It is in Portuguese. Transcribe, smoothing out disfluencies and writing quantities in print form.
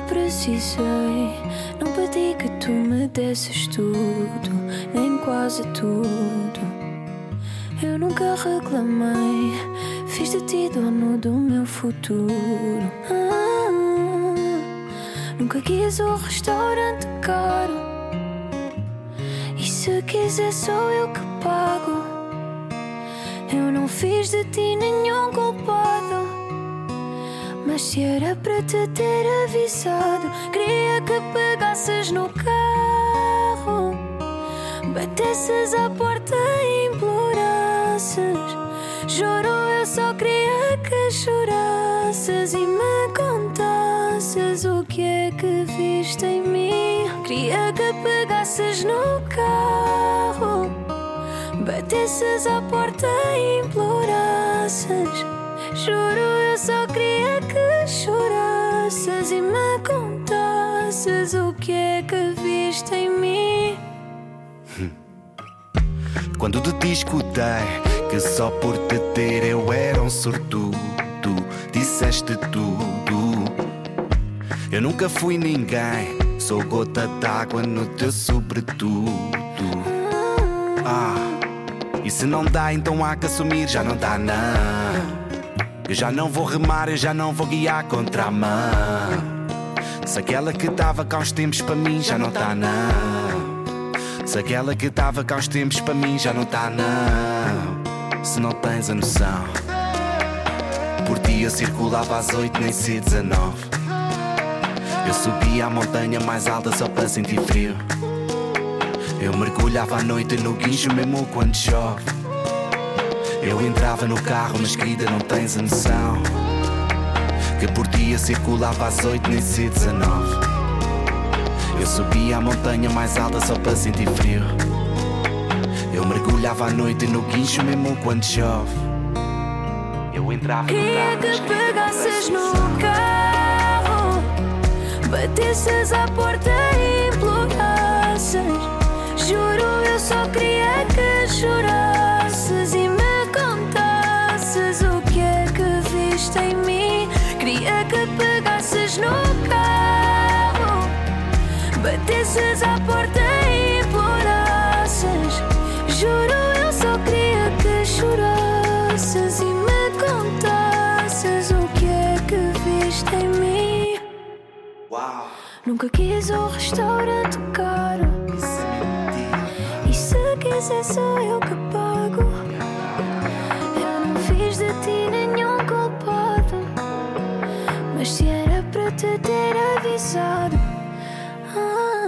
precisei, não pedi que tu me desses tudo, nem quase tudo. Eu nunca reclamei, fiz de ti dono do meu futuro. Nunca quis o restaurante caro, e se quiser sou eu que pago. Eu não fiz de ti nenhum culpado, mas se era para te ter avisado, queria que pegasses no carro, batesses à porta e implorasses. Juro, eu só queria que chorasses e me contasses o que é que viste em mim. Queria que pegasses no carro, batesses à porta e implorasses. Juro, eu só queria que chorasses e me contasses o que é que viste em mim. Quando de ti escutei que só por te ter eu era um sortudo, disseste tudo. Eu nunca fui ninguém, sou gota d'água no teu sobretudo. E se não dá, então há que assumir, já não dá não. Eu já não vou remar, eu já não vou guiar contra a mão. Se aquela que estava cá uns tempos para mim já não está não. Se aquela que estava cá uns tempos para mim já não está não. Se não tens a noção, por ti eu circulava às 8 nem sei 19. Eu subia a montanha mais alta só para sentir frio. Eu mergulhava à noite no guincho mesmo quando chove. Eu entrava no carro, mas querida não tens a noção, que por dia circulava às 8 nem sei 19. Eu subia a montanha mais alta só para sentir frio. Eu mergulhava à noite no guincho mesmo quando chove. Eu entrava no carro, queria que pegasses no carro, batesses à porta e implorasses. Juro, eu só queria que chorasses e me contasses o que é que viste em mim. Queria que pegasses no carro, batesses à porta e implorasses. Juro, eu só queria que chorasses e me contasses o que é que viste em mim. Uau. Nunca quis um restaurante caro, e se quiser sou eu que pago. Eu não fiz de ti nenhum culpado, mas se era para te ter avisado.